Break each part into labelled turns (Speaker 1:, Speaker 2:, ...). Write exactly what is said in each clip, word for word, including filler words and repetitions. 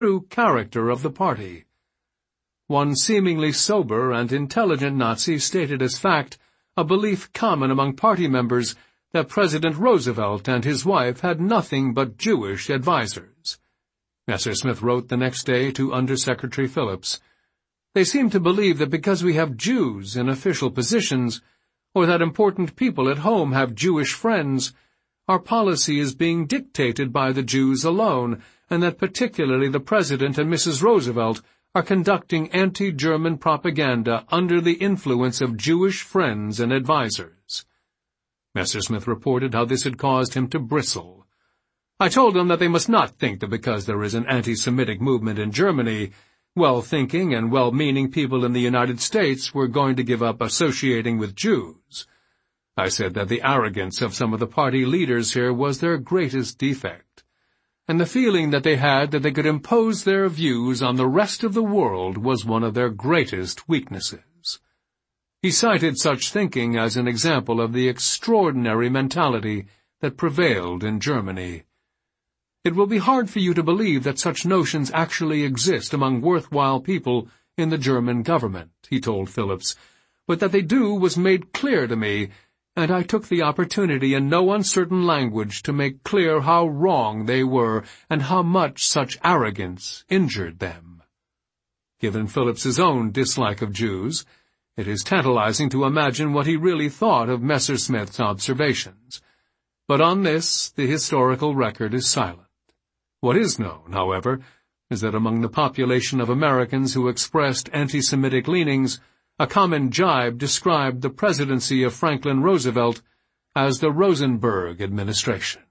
Speaker 1: true character of the party. One seemingly sober and intelligent Nazi stated as fact a belief common among party members that President Roosevelt and his wife had nothing but Jewish advisers. Messersmith wrote the next day to Undersecretary Phillips, "They seem to believe that because we have Jews in official positions, or that important people at home have Jewish friends, our policy is being dictated by the Jews alone, and that particularly the President and Missus Roosevelt are conducting anti-German propaganda under the influence of Jewish friends and advisers." Messersmith reported how this had caused him to bristle. "I told them that they must not think that because there is an anti-Semitic movement in Germany, well-thinking and well-meaning people in the United States were going to give up associating with Jews. I said that the arrogance of some of the party leaders here was their greatest defect, and the feeling that they had that they could impose their views on the rest of the world was one of their greatest weaknesses." He cited such thinking as an example of the extraordinary mentality that prevailed in Germany. "It will be hard for you to believe that such notions actually exist among worthwhile people in the German government," he told Phillips, "but that they do was made clear to me, and I took the opportunity in no uncertain language to make clear how wrong they were and how much such arrogance injured them." Given Phillips's own dislike of Jews, it is tantalizing to imagine what he really thought of Messersmith's observations. But on this, the historical record is silent. What is known, however, is that among the population of Americans who expressed anti-Semitic leanings, a common jibe described the presidency of Franklin Roosevelt as the Rosenberg administration.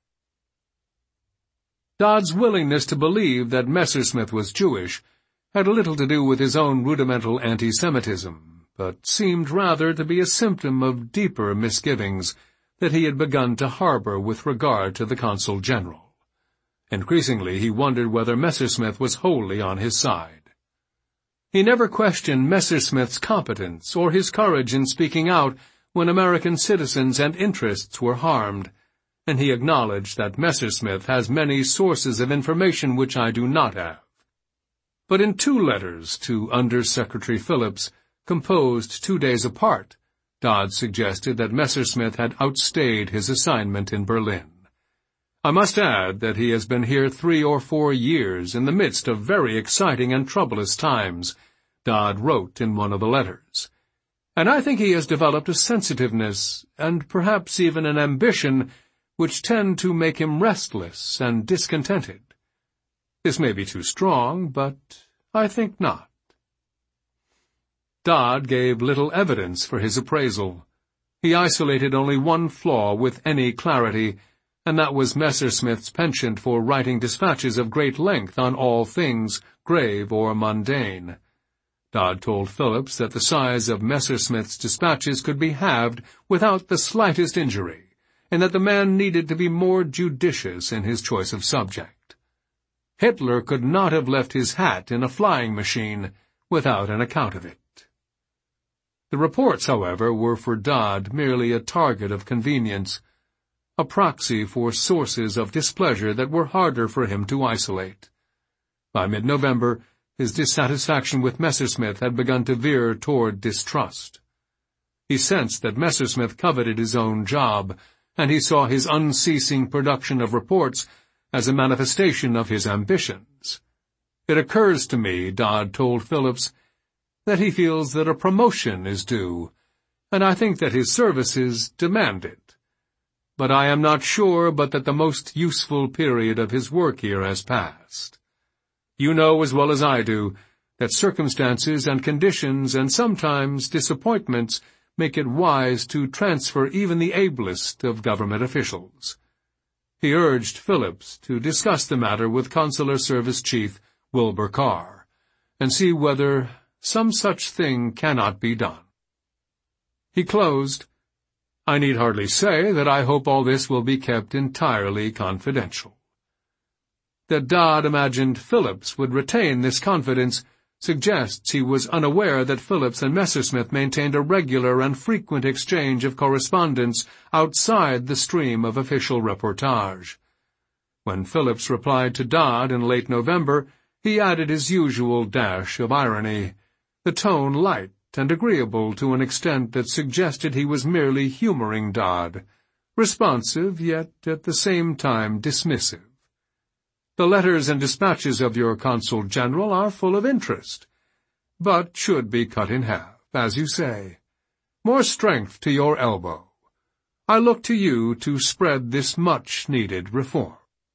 Speaker 1: Dodd's willingness to believe that Messersmith was Jewish had little to do with his own rudimental anti-Semitism, but seemed rather to be a symptom of deeper misgivings that he had begun to harbor with regard to the Consul General. Increasingly he wondered whether Messersmith was wholly on his side. He never questioned Messersmith's competence or his courage in speaking out when American citizens and interests were harmed, and he acknowledged that Messersmith has many sources of information which I do not have. But in two letters to Under-Secretary Phillips, composed two days apart, Dodd suggested that Messersmith had outstayed his assignment in Berlin. "I must add that he has been here three or four years in the midst of very exciting and troublous times," Dodd wrote in one of the letters, "and I think he has developed a sensitiveness, and perhaps even an ambition, which tend to make him restless and discontented. This may be too strong, but I think not." Dodd gave little evidence for his appraisal. He isolated only one flaw with any clarity, and that was Messersmith's penchant for writing dispatches of great length on all things, grave or mundane. Dodd told Phillips that the size of Messersmith's dispatches could be halved without the slightest injury, and that the man needed to be more judicious in his choice of subject. Hitler could not have left his hat in a flying machine without an account of it. The reports, however, were for Dodd merely a target of convenience, a proxy for sources of displeasure that were harder for him to isolate. By mid-November, his dissatisfaction with Messersmith had begun to veer toward distrust. He sensed that Messersmith coveted his own job, and he saw his unceasing production of reports as a manifestation of his ambitions. "It occurs to me," Dodd told Phillips, "that he feels that a promotion is due, and I think that his services demand it. But I am not sure but that the most useful period of his work here has passed. You know as well as I do that circumstances and conditions and sometimes disappointments make it wise to transfer even the ablest of government officials." He urged Phillips to discuss the matter with Consular Service Chief Wilbur Carr, and see whether some such thing cannot be done. He closed, "I need hardly say that I hope all this will be kept entirely confidential." That Dodd imagined Phillips would retain this confidence suggests he was unaware that Phillips and Messersmith maintained a regular and frequent exchange of correspondence outside the stream of official reportage. When Phillips replied to Dodd in late November, He added his usual dash of irony, the tone light and agreeable to an extent that suggested he was merely humoring Dodd, responsive yet at the same time dismissive. The letters and dispatches of your consul general are full of interest, but should be cut in half, as you say. More strength to your elbow. I look to you to spread this much-needed reform.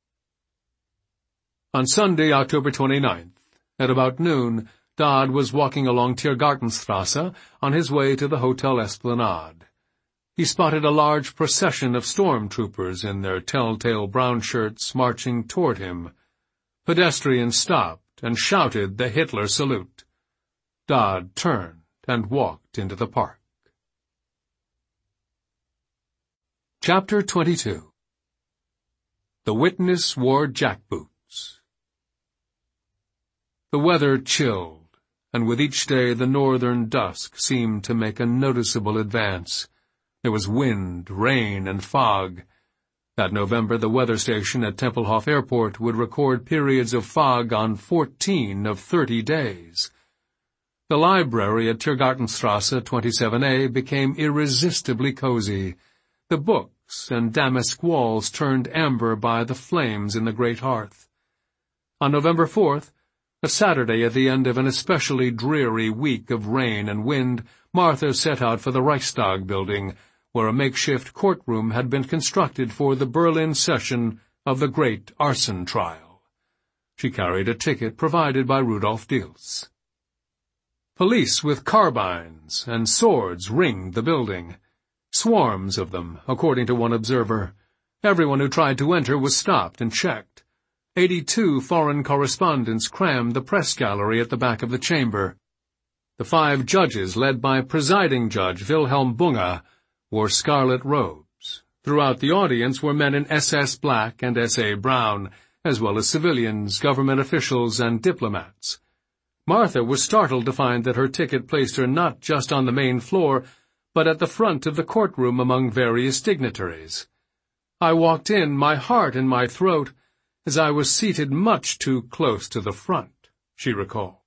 Speaker 1: On Sunday, October twenty-ninth, at about noon, Dodd was walking along Tiergartenstrasse on his way to the Hotel Esplanade. He spotted a large procession of storm-troopers in their telltale brown shirts marching toward him. Pedestrians stopped and shouted the Hitler salute. Dodd turned and walked into the park. Chapter twenty-two. The witness wore jackboots. The weather chilled, and with each day the northern dusk seemed to make a noticeable advance. There was wind, rain, and fog. That November the weather station at Tempelhof Airport would record periods of fog on fourteen of thirty days. The library at Tiergartenstrasse twenty-seven A became irresistibly cozy. The books and damask walls turned amber by the flames in the great hearth. On November fourth, a Saturday at the end of an especially dreary week of rain and wind, Martha set out for the Reichstag building, where a makeshift courtroom had been constructed for the Berlin session of the great arson trial. She carried a ticket provided by Rudolf Diels. Police with carbines and swords ringed the building. Swarms of them, according to one observer. Everyone who tried to enter was stopped and checked. Eighty-two foreign correspondents crammed the press gallery at the back of the chamber. The five judges, led by presiding judge Wilhelm Bunge, wore scarlet robes. Throughout the audience were men in S S black and S A brown, as well as civilians, government officials, and diplomats. Martha was startled to find that her ticket placed her not just on the main floor, but at the front of the courtroom among various dignitaries. I walked in, my heart in my throat, as I was seated much too close to the front, she recalled.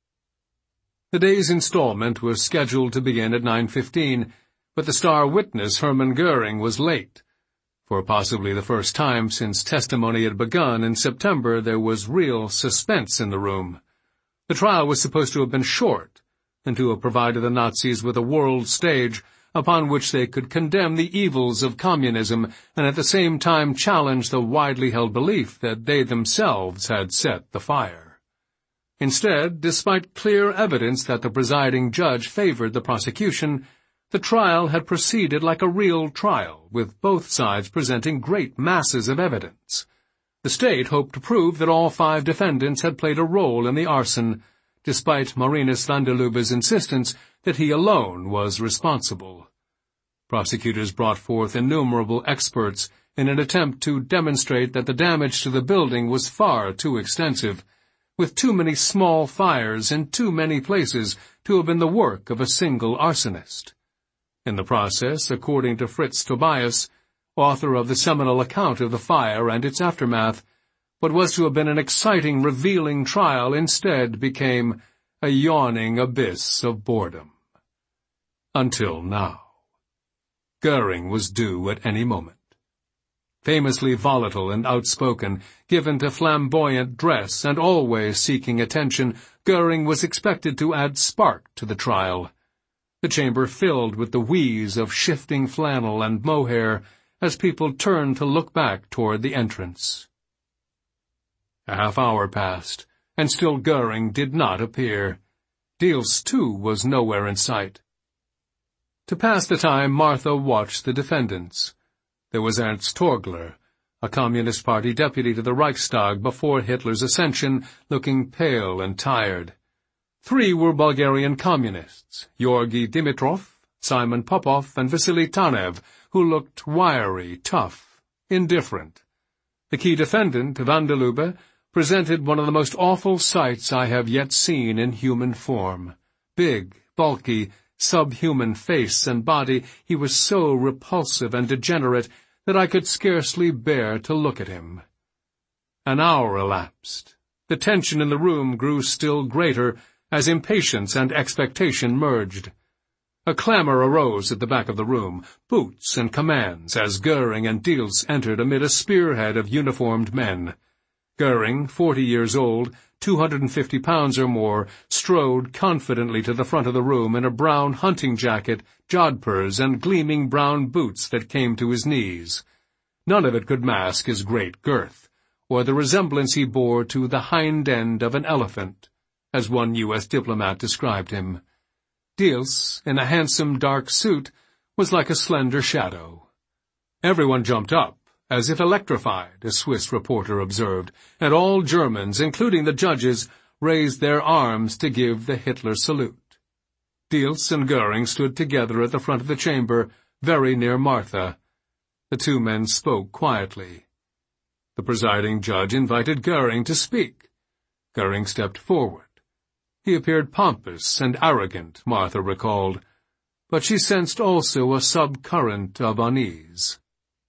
Speaker 1: The day's installment was scheduled to begin at nine fifteen, but the star witness Hermann Goering was late. For possibly the first time since testimony had begun in September, there was real suspense in the room. The trial was supposed to have been short, and to have provided the Nazis with a world stage upon which they could condemn the evils of communism and at the same time challenge the widely held belief that they themselves had set the fire. Instead, despite clear evidence that the presiding judge favored the prosecution, the trial had proceeded like a real trial, with both sides presenting great masses of evidence. The state hoped to prove that all five defendants had played a role in the arson, despite Marinus van der Lubbe's insistence that he alone was responsible. Prosecutors brought forth innumerable experts in an attempt to demonstrate that the damage to the building was far too extensive, with too many small fires in too many places to have been the work of a single arsonist. In the process, according to Fritz Tobias, author of the seminal account of the fire and its aftermath, what was to have been an exciting, revealing trial instead became a yawning abyss of boredom. Until now. Goering was due at any moment. Famously volatile and outspoken, given to flamboyant dress and always seeking attention, Goering was expected to add spark to the trial. The chamber filled with the wheeze of shifting flannel and mohair as people turned to look back toward the entrance. A half hour passed, and still Goering did not appear. Diels, too, was nowhere in sight. To pass the time, Martha watched the defendants. There was Ernst Torgler, a Communist Party deputy to the Reichstag before Hitler's ascension, looking pale and tired. Three were Bulgarian communists, Georgy Dimitrov, Simon Popov, and Vasily Tanev, who looked wiry, tough, indifferent. The key defendant, van der Lubbe, presented one of the most awful sights I have yet seen in human form. Big, bulky, subhuman face and body, he was so repulsive and degenerate that I could scarcely bear to look at him. An hour elapsed, The tension in the room grew still greater as impatience and expectation merged. A clamor arose at the back of the room, boots and commands, as Goering and Diels entered amid a spearhead of uniformed men. Goering, forty years old, two hundred and fifty pounds or more, strode confidently to the front of the room in a brown hunting jacket, jodhpurs, and gleaming brown boots that came to his knees. None of it could mask his great girth, or the resemblance he bore to the hind end of an elephant, as one U S diplomat described him. Diels, in a handsome dark suit, was like a slender shadow. Everyone jumped up, as if electrified, a Swiss reporter observed, and all Germans, including the judges, raised their arms to give the Hitler salute. Diels and Goering stood together at the front of the chamber, very near Martha. The two men spoke quietly. The presiding judge invited Goering to speak. Goering stepped forward. He appeared pompous and arrogant, Martha recalled, but she sensed also a subcurrent of unease.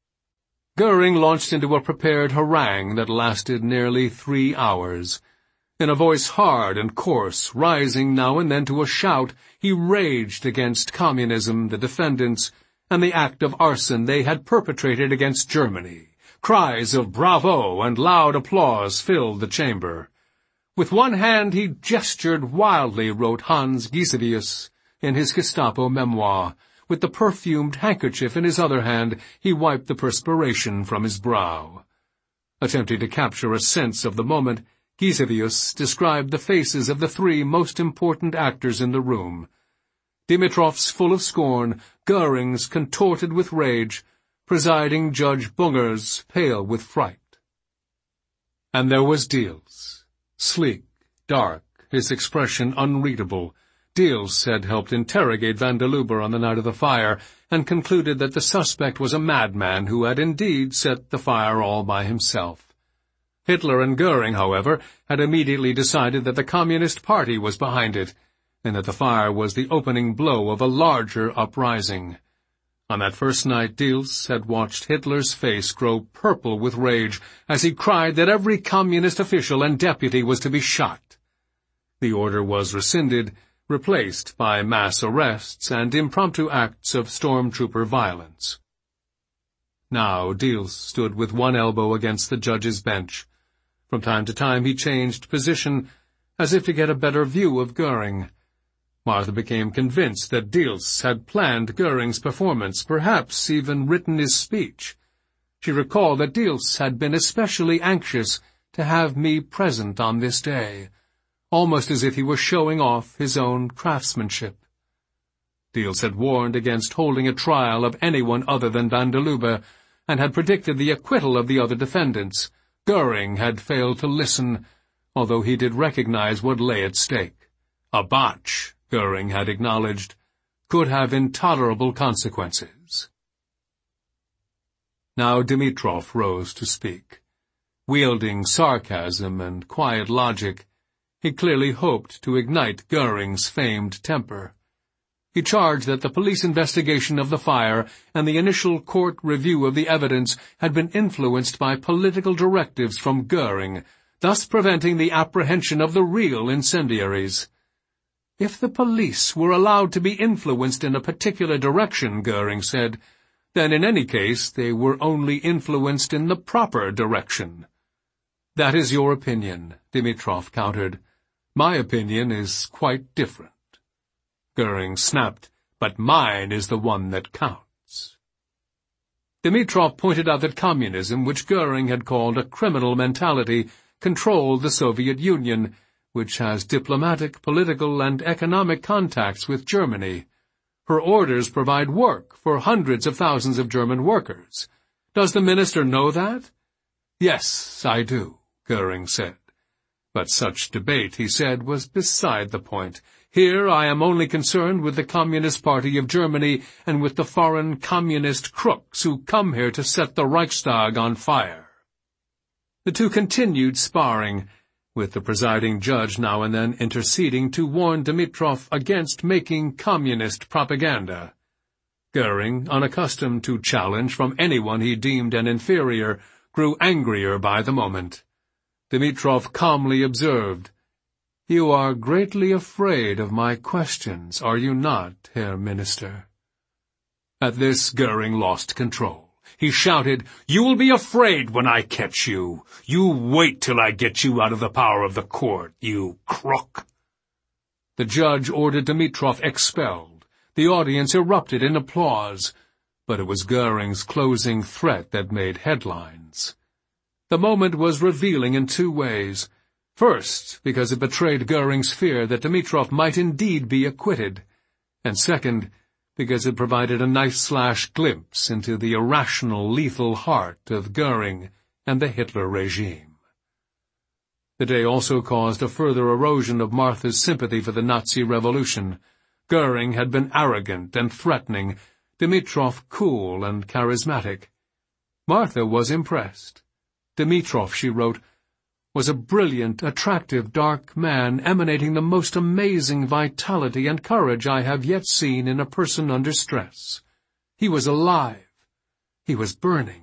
Speaker 1: Goering launched into a prepared harangue that lasted nearly three hours. In a voice hard and coarse, rising now and then to a shout, he raged against communism, the defendants, and the act of arson they had perpetrated against Germany. Cries of bravo and loud applause filled the chamber. With one hand he gestured wildly, wrote Hans Gisevius in his Gestapo memoir. With the perfumed handkerchief in his other hand, he wiped the perspiration from his brow. Attempting to capture a sense of the moment, Gisevius described the faces of the three most important actors in the room. Dimitrov's full of scorn, Goering's contorted with rage, presiding Judge Bunger's pale with fright. And there was Diels, sleek, dark, his expression unreadable. Diels had helped interrogate van der Lubbe on the night of the fire, and concluded that the suspect was a madman who had indeed set the fire all by himself. Hitler and Goering, however, had immediately decided that the Communist Party was behind it, and that the fire was the opening blow of a larger uprising. On that first night, Diels had watched Hitler's face grow purple with rage as he cried that every communist official and deputy was to be shot. The order was rescinded, replaced by mass arrests and impromptu acts of stormtrooper violence. Now Diels stood with one elbow against the judge's bench. From time to time he changed position, as if to get a better view of Goering. Martha became convinced that Diels had planned Goering's performance, perhaps even written his speech. She recalled that Diels had been especially anxious to have me present on this day, almost as if he were showing off his own craftsmanship. Diels had warned against holding a trial of anyone other than van der Lubbe, and had predicted the acquittal of the other defendants. Goering had failed to listen, although he did recognize what lay at stake. A botch, Goering had acknowledged, could have intolerable consequences. Now Dimitrov rose to speak. Wielding sarcasm and quiet logic, he clearly hoped to ignite Goering's famed temper. He charged that the police investigation of the fire and the initial court review of the evidence had been influenced by political directives from Goering, thus preventing the apprehension of the real incendiaries. If the police were allowed to be influenced in a particular direction, Goering said, then in any case they were only influenced in the proper direction. That is your opinion, Dimitrov countered. My opinion is quite different. Goering snapped, but mine is the one that counts. Dimitrov pointed out that communism, which Goering had called a criminal mentality, controlled the Soviet Union, which has diplomatic, political, and economic contacts with Germany. Her orders provide work for hundreds of thousands of German workers. Does the minister know that? Yes, I do, Goering said. But such debate, he said, was beside the point. Here I am only concerned with the Communist Party of Germany and with the foreign communist crooks who come here to set the Reichstag on fire. The two continued sparring, with the presiding judge now and then interceding to warn Dimitrov against making communist propaganda. Goering, unaccustomed to challenge from anyone he deemed an inferior, grew angrier by the moment. Dimitrov calmly observed, "You are greatly afraid of my questions, are you not, Herr Minister?" At this, Goering lost control. He shouted, "You will be afraid when I catch you. You wait till I get you out of the power of the court, you crook." The judge ordered Dimitrov expelled. The audience erupted in applause, but it was Goering's closing threat that made headlines. The moment was revealing in two ways. First, because it betrayed Goering's fear that Dimitrov might indeed be acquitted, and second, because it provided a knife-slash glimpse into the irrational, lethal heart of Goering and the Hitler regime. The day also caused a further erosion of Martha's sympathy for the Nazi revolution. Goering had been arrogant and threatening, Dimitrov cool and charismatic. Martha was impressed. Dimitrov, she wrote, was a brilliant, attractive, dark man emanating the most amazing vitality and courage I have yet seen in a person under stress. He was alive. He was burning.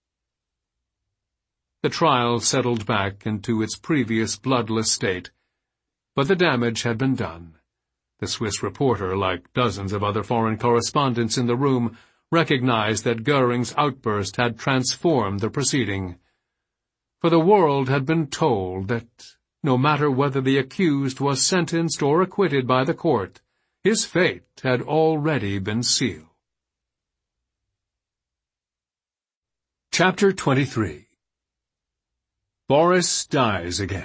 Speaker 1: The trial settled back into its previous bloodless state, but the damage had been done. The Swiss reporter, like dozens of other foreign correspondents in the room, recognized that Goering's outburst had transformed the proceeding. For the world had been told that, no matter whether the accused was sentenced or acquitted by the court, his fate had already been sealed. Chapter twenty-three. Boris dies again.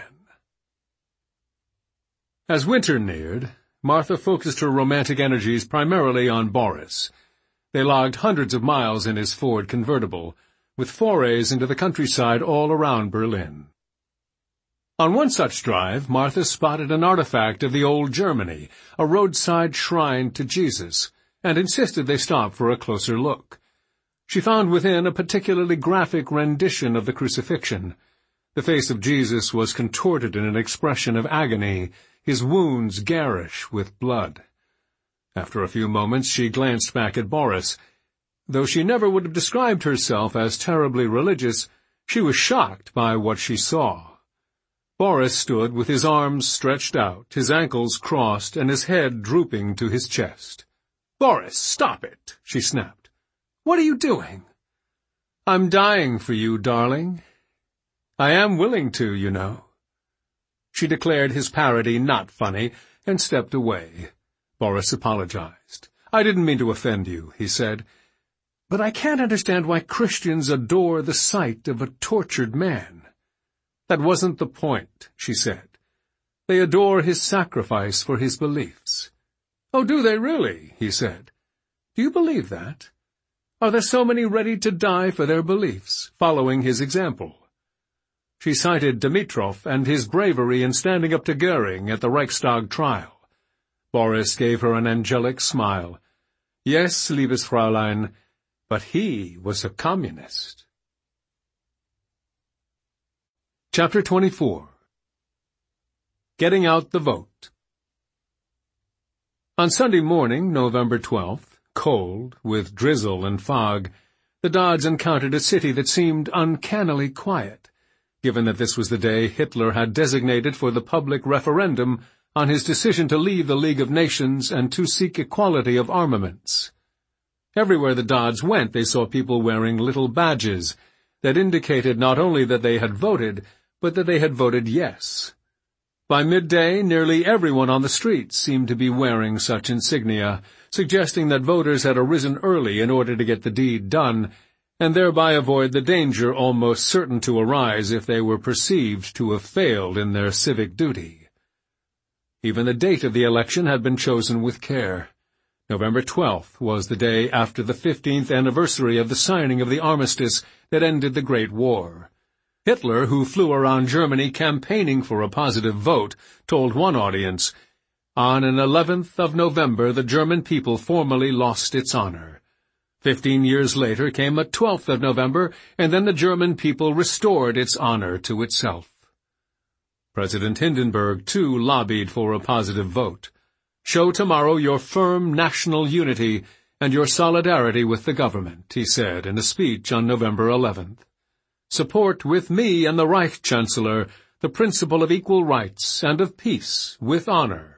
Speaker 1: As winter neared, Martha focused her romantic energies primarily on Boris. They logged hundreds of miles in his Ford convertible, with forays into the countryside all around Berlin. On one such drive, Martha spotted an artifact of the old Germany, a roadside shrine to Jesus, and insisted they stop for a closer look. She found within a particularly graphic rendition of the crucifixion. The face of Jesus was contorted in an expression of agony, his wounds garish with blood. After a few moments she glanced back at Boris. Though she never would have described herself as terribly religious, she was shocked by what she saw. Boris stood with his arms stretched out, his ankles crossed, and his head drooping to his chest. "Boris, stop it!" she snapped. "What are you doing?" "I'm dying for you, darling. I am willing to, you know." She declared his parody not funny, and stepped away. Boris apologized. "I didn't mean to offend you," he said. "But I can't understand why Christians adore the sight of a tortured man." "That wasn't the point," she said. "They adore his sacrifice for his beliefs." "Oh, do they really?" he said. "Do you believe that? Are there so many ready to die for their beliefs, following his example?" She cited Dimitrov and his bravery in standing up to Goering at the Reichstag trial. Boris gave her an angelic smile. "Yes, liebes Fräulein, but he was a communist." Chapter twenty-four. Getting out the vote. On Sunday morning, November twelfth, cold, with drizzle and fog, the Dodds encountered a city that seemed uncannily quiet, given that this was the day Hitler had designated for the public referendum on his decision to leave the League of Nations and to seek equality of armaments. Everywhere the Dodds went, they saw people wearing little badges that indicated not only that they had voted, but that they had voted yes. By midday, nearly everyone on the streets seemed to be wearing such insignia, suggesting that voters had arisen early in order to get the deed done, and thereby avoid the danger almost certain to arise if they were perceived to have failed in their civic duty. Even the date of the election had been chosen with care. November twelfth was the day after the fifteenth anniversary of the signing of the armistice that ended the Great War. Hitler, who flew around Germany campaigning for a positive vote, told one audience, "On an eleventh of November the German people formally lost its honor. Fifteen years later came a twelfth of November, and then the German people restored its honor to itself." President Hindenburg, too, lobbied for a positive vote. "Show tomorrow your firm national unity and your solidarity with the government," he said in a speech on November eleventh. "Support with me and the Reich Chancellor the principle of equal rights and of peace with honor.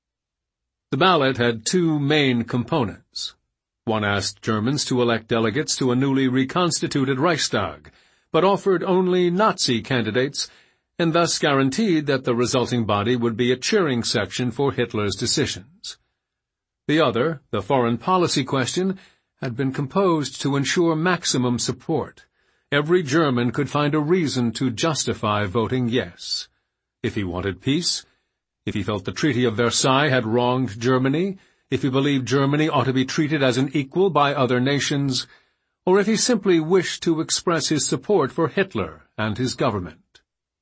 Speaker 1: The ballot had two main components. One asked Germans to elect delegates to a newly reconstituted Reichstag, but offered only Nazi candidates, and thus guaranteed that the resulting body would be a cheering section for Hitler's decisions. The other, the foreign policy question, had been composed to ensure maximum support. Every German could find a reason to justify voting yes. If he wanted peace, if he felt the Treaty of Versailles had wronged Germany, if he believed Germany ought to be treated as an equal by other nations, or if he simply wished to express his support for Hitler and his government.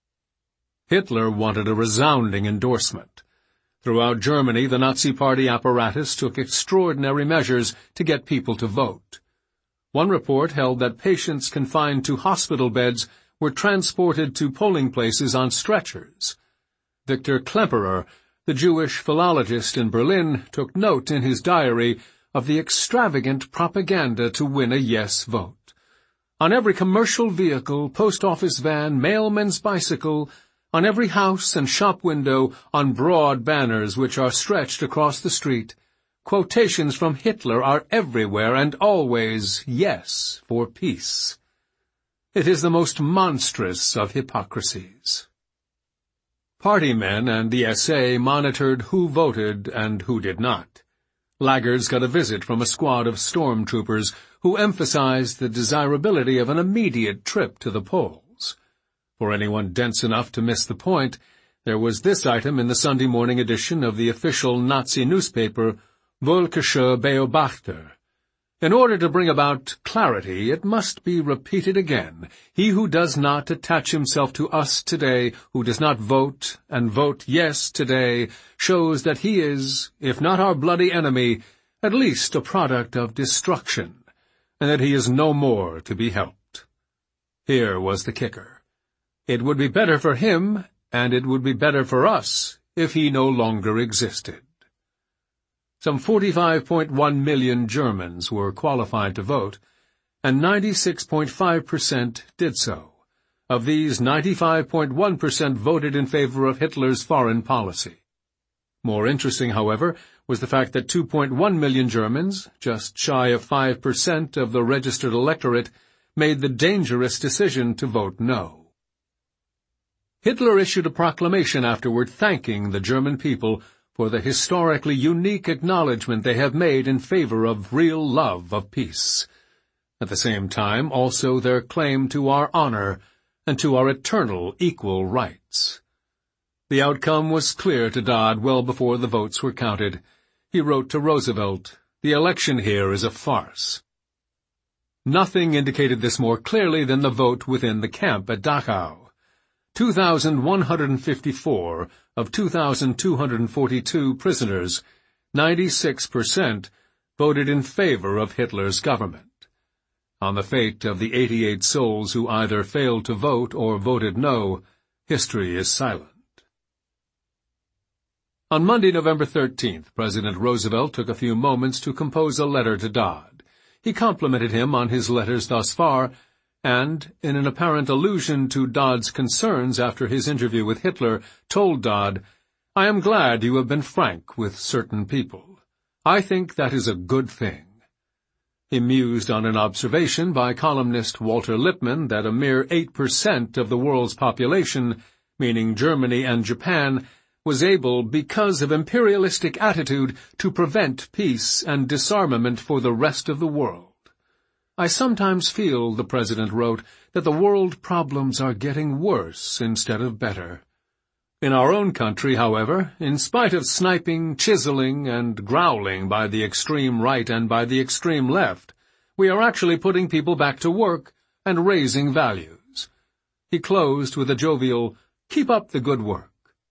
Speaker 1: Hitler wanted a resounding endorsement. Throughout Germany, the Nazi Party apparatus took extraordinary measures to get people to vote. One report held that patients confined to hospital beds were transported to polling places on stretchers. Victor Klemperer, the Jewish philologist in Berlin, took note in his diary of the extravagant propaganda to win a yes vote. On every commercial vehicle, post office van, mailman's bicycle, on every house and shop window, on broad banners which are stretched across the street, quotations from Hitler are everywhere and always yes for peace. It is the most monstrous of hypocrisies. Party men and the S A monitored who voted and who did not. Laggards got a visit from a squad of stormtroopers who emphasized the desirability of an immediate trip to the polls. For anyone dense enough to miss the point, there was this item in the Sunday morning edition of the official Nazi newspaper, Völkischer Beobachter. In order to bring about clarity, it must be repeated again. He who does not attach himself to us today, who does not vote and vote yes today, shows that he is, if not our bloody enemy, at least a product of destruction, and that he is no more to be helped. Here was the kicker. It would be better for him, and it would be better for us, if he no longer existed. Some forty-five point one million Germans were qualified to vote, and ninety-six point five percent did so. Of these, ninety-five point one percent voted in favor of Hitler's foreign policy. More interesting, however, was the fact that two point one million Germans, just shy of five percent of the registered electorate, made the dangerous decision to vote no. Hitler issued a proclamation afterward thanking the German people for the historically unique acknowledgment they have made in favor of real love of peace. At the same time, also their claim to our honor and to our eternal equal rights. The outcome was clear to Dodd well before the votes were counted. He wrote to Roosevelt, "The election here is a farce." Nothing indicated this more clearly than the vote within the camp at Dachau. two thousand one hundred fifty-four of two thousand two hundred forty-two prisoners, ninety-six percent, voted in favor of Hitler's government. On the fate of the eighty-eight souls who either failed to vote or voted no, history is silent. On Monday, November thirteenth, President Roosevelt took a few moments to compose a letter to Dodd. He complimented him on his letters thus far, and, in an apparent allusion to Dodd's concerns after his interview with Hitler, told Dodd, "I am glad you have been frank with certain people. I think that is a good thing." He mused on an observation by columnist Walter Lippmann that a mere eight percent of the world's population, meaning Germany and Japan, was able, because of imperialistic attitude, to prevent peace and disarmament for the rest of the world. "I sometimes feel," the President wrote, "that the world problems are getting worse instead of better. In our own country, however, in spite of sniping, chiseling, and growling by the extreme right and by the extreme left, we are actually putting people back to work and raising values." He closed with a jovial, "Keep up the good work."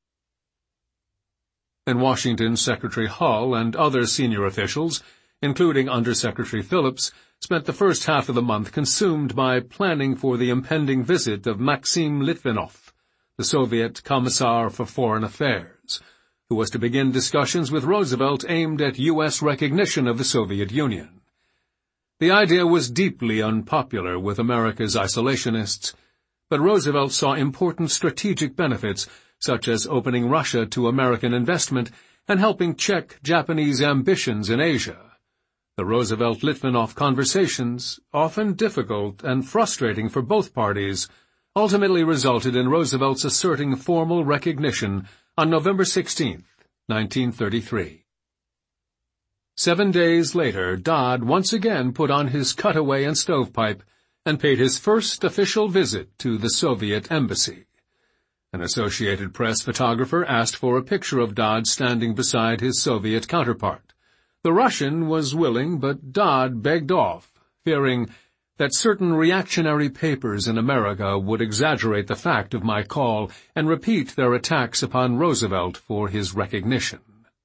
Speaker 1: In Washington, Secretary Hull and other senior officials, including Undersecretary Phillips, spent the first half of the month consumed by planning for the impending visit of Maxim Litvinov, the Soviet Commissar for Foreign Affairs, who was to begin discussions with Roosevelt aimed at U S recognition of the Soviet Union. The idea was deeply unpopular with America's isolationists, but Roosevelt saw important strategic benefits, such as opening Russia to American investment and helping check Japanese ambitions in Asia. The Roosevelt-Litvinov conversations, often difficult and frustrating for both parties, ultimately resulted in Roosevelt's asserting formal recognition on November sixteenth, nineteen thirty-three. Seven days later, Dodd once again put on his cutaway and stovepipe and paid his first official visit to the Soviet embassy. An Associated Press photographer asked for a picture of Dodd standing beside his Soviet counterpart. The Russian was willing, but Dodd begged off, fearing that certain reactionary papers in America would exaggerate the fact of my call and repeat their attacks upon Roosevelt for his recognition.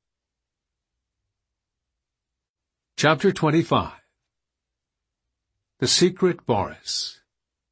Speaker 1: Chapter twenty-five. The Secret Boris.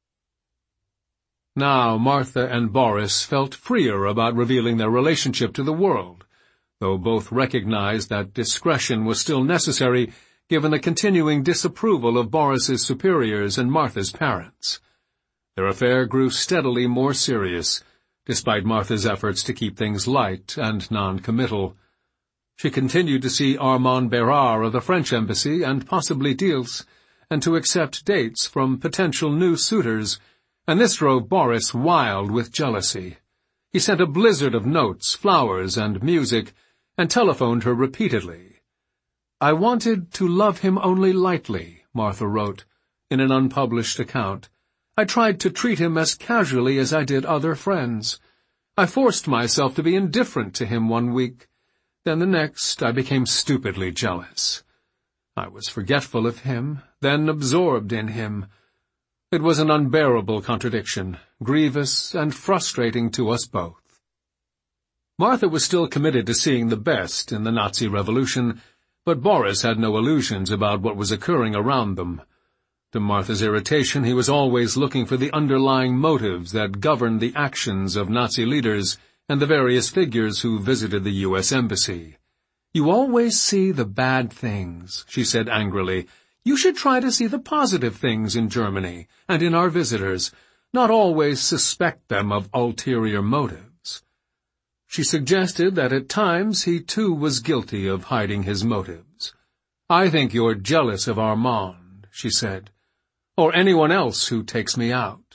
Speaker 1: Now Martha and Boris felt freer about revealing their relationship to the world, though both recognized that discretion was still necessary given the continuing disapproval of Boris's superiors and Martha's parents. Their affair grew steadily more serious, despite Martha's efforts to keep things light and non-committal. She continued to see Armand Bérard of the French embassy and possibly Diels, and to accept dates from potential new suitors, and this drove Boris wild with jealousy. He sent a blizzard of notes, flowers, and music, and telephoned her repeatedly. "I wanted to love him only lightly," Martha wrote, in an unpublished account. "I tried to treat him as casually as I did other friends. I forced myself to be indifferent to him one week. Then the next I became stupidly jealous. I was forgetful of him, then absorbed in him. It was an unbearable contradiction, grievous and frustrating to us both." Martha was still committed to seeing the best in the Nazi revolution, but Boris had no illusions about what was occurring around them. To Martha's irritation, he was always looking for the underlying motives that governed the actions of Nazi leaders and the various figures who visited the U S Embassy. "You always see the bad things," she said angrily. "You should try to see the positive things in Germany and in our visitors, not always suspect them of ulterior motives." She suggested that at times he too was guilty of hiding his motives. "I think you're jealous of Armand," she said, "or anyone else who takes me out."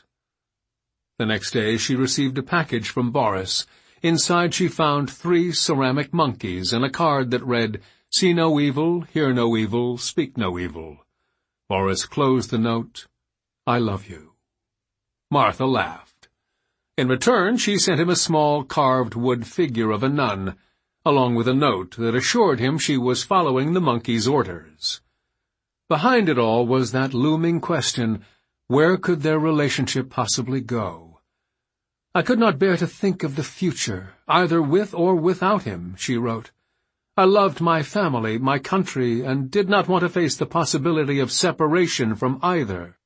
Speaker 1: The next day she received a package from Boris. Inside she found three ceramic monkeys and a card that read, "See no evil, hear no evil, speak no evil." Boris closed the note, "I love you." Martha laughed. In return, she sent him a small carved wood figure of a nun, along with a note that assured him she was following the monkey's orders. Behind it all was that looming question, where could their relationship possibly go? "I could not bear to think of the future, either with or without him," she wrote. "I loved my family, my country, and did not want to face the possibility of separation from either."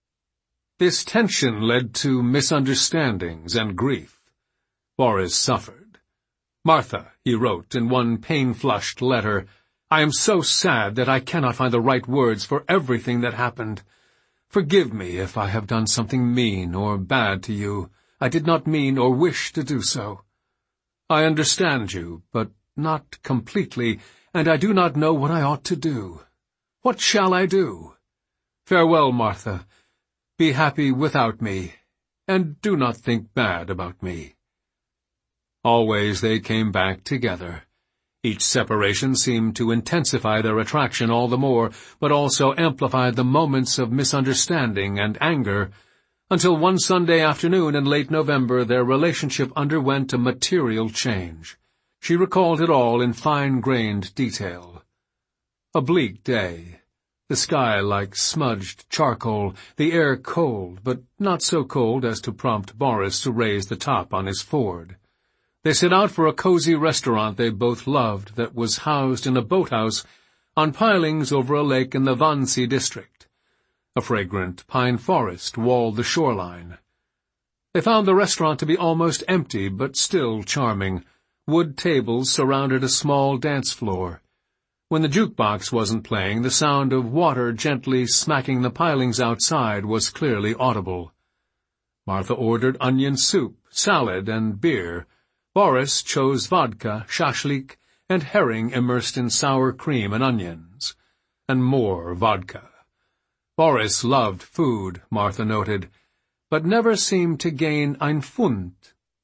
Speaker 1: This tension led to misunderstandings and grief. Boris suffered. "Martha," he wrote in one pain-flushed letter, "I am so sad that I cannot find the right words for everything that happened. Forgive me if I have done something mean or bad to you. I did not mean or wish to do so. I understand you, but not completely, and I do not know what I ought to do. What shall I do? Farewell, Martha. Be happy without me, and do not think bad about me." Always they came back together. Each separation seemed to intensify their attraction all the more, but also amplified the moments of misunderstanding and anger, until one Sunday afternoon in late November their relationship underwent a material change. She recalled it all in fine-grained detail. A bleak day, the sky like smudged charcoal, the air cold, but not so cold as to prompt Boris to raise the top on his Ford. They set out for a cozy restaurant they both loved that was housed in a boathouse on pilings over a lake in the Wannsee district. A fragrant pine forest walled the shoreline. They found the restaurant to be almost empty, but still charming. Wood tables surrounded a small dance floor. When the jukebox wasn't playing, the sound of water gently smacking the pilings outside was clearly audible. Martha ordered onion soup, salad, and beer. Boris chose vodka, shashlik, and herring immersed in sour cream and onions. And more vodka. Boris loved food, Martha noted, but never seemed to gain ein Pfund.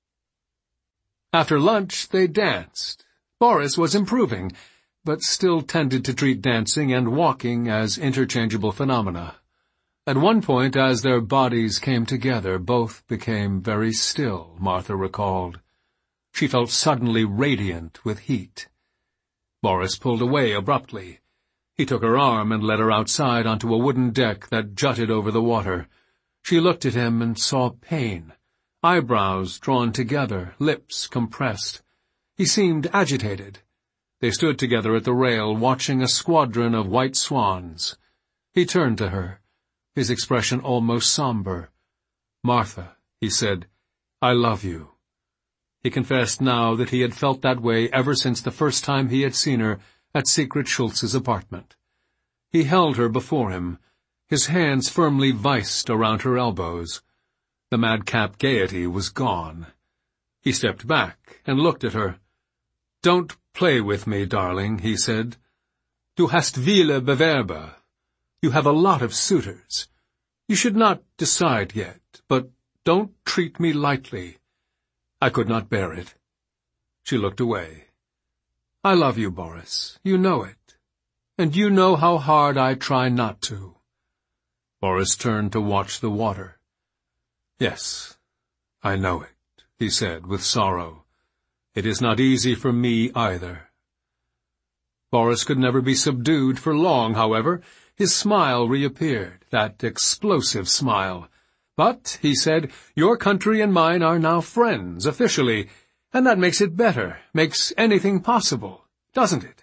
Speaker 1: After lunch, they danced. Boris was improving, but still tended to treat dancing and walking as interchangeable phenomena. At one point, as their bodies came together, both became very still, Martha recalled. She felt suddenly radiant with heat. Boris pulled away abruptly. He took her arm and led her outside onto a wooden deck that jutted over the water. She looked at him and saw pain, eyebrows drawn together, lips compressed. He seemed agitated. They stood together at the rail, watching a squadron of white swans. He turned to her, his expression almost somber. "Martha," he said, "I love you." He confessed now that he had felt that way ever since the first time he had seen her at Secret Schultz's apartment. He held her before him, his hands firmly viced around her elbows. The madcap gaiety was gone. He stepped back and looked at her. "Don't play with me, darling," he said. "Du hast viele Bewerber. You have a lot of suitors. You should not decide yet, but don't treat me lightly." I could not bear it. She looked away. "I love you, Boris. You know it. And you know how hard I try not to." Boris turned to watch the water. "Yes, I know it," he said with sorrow. "It is not easy for me either." Boris could never be subdued for long, however. His smile reappeared, that explosive smile. "But," he said, "your country and mine are now friends, officially, and that makes it better, makes anything possible, doesn't it?"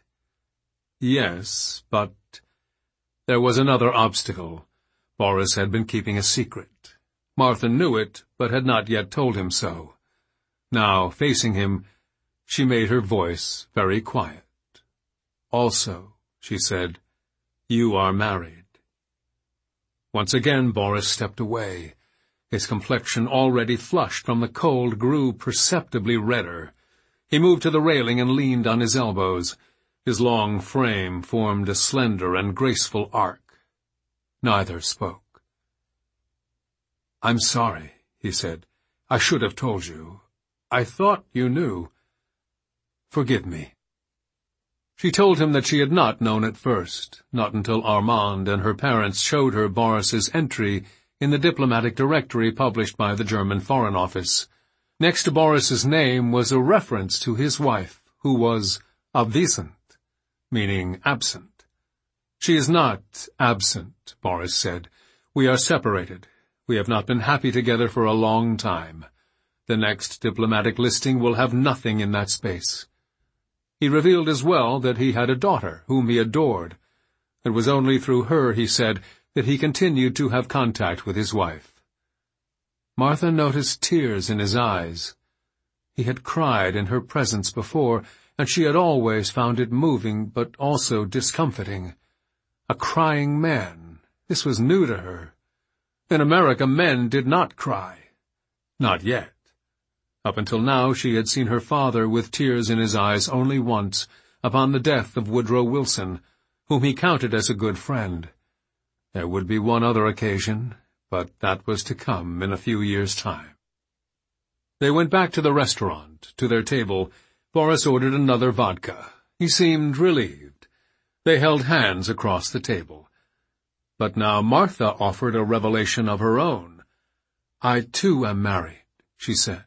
Speaker 1: "Yes, but—" There was another obstacle. Boris had been keeping a secret. Martha knew it, but had not yet told him so. Now, facing him, she made her voice very quiet. "Also," she said, "you are married." Once again Boris stepped away. His complexion, already flushed from the cold, grew perceptibly redder. He moved to the railing and leaned on his elbows. His long frame formed a slender and graceful arc. Neither spoke. "I'm sorry," he said. "I should have told you. I thought you knew. Forgive me." She told him that she had not known at first, not until Armand and her parents showed her Boris's entry in the diplomatic directory published by the German Foreign Office. Next to Boris's name was a reference to his wife, who was abwesend, meaning absent. "She is not absent," Boris said. "We are separated. We have not been happy together for a long time. The next diplomatic listing will have nothing in that space." He revealed as well that he had a daughter whom he adored. It was only through her, he said, that he continued to have contact with his wife. Martha noticed tears in his eyes. He had cried in her presence before, and she had always found it moving but also discomfiting. A crying man. This was new to her. In America, men did not cry. Not yet. Up until now she had seen her father with tears in his eyes only once, upon the death of Woodrow Wilson, whom he counted as a good friend. There would be one other occasion, but that was to come in a few years' time. They went back to the restaurant, to their table. Boris ordered another vodka. He seemed relieved. They held hands across the table. But now Martha offered a revelation of her own. "I, too, am married," she said.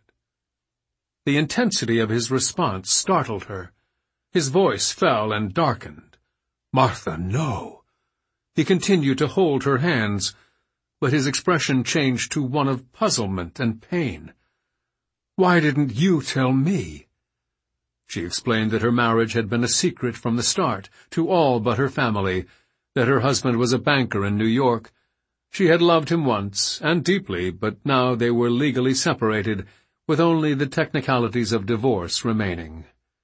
Speaker 1: The intensity of his response startled her. His voice fell and darkened. "Martha, no!" He continued to hold her hands, but his expression changed to one of puzzlement and pain. "Why didn't you tell me?" She explained that her marriage had been a secret from the start, to all but her family, that her husband was a banker in New York. She had loved him once, and deeply, but now they were legally separated, with only the technicalities of divorce remaining.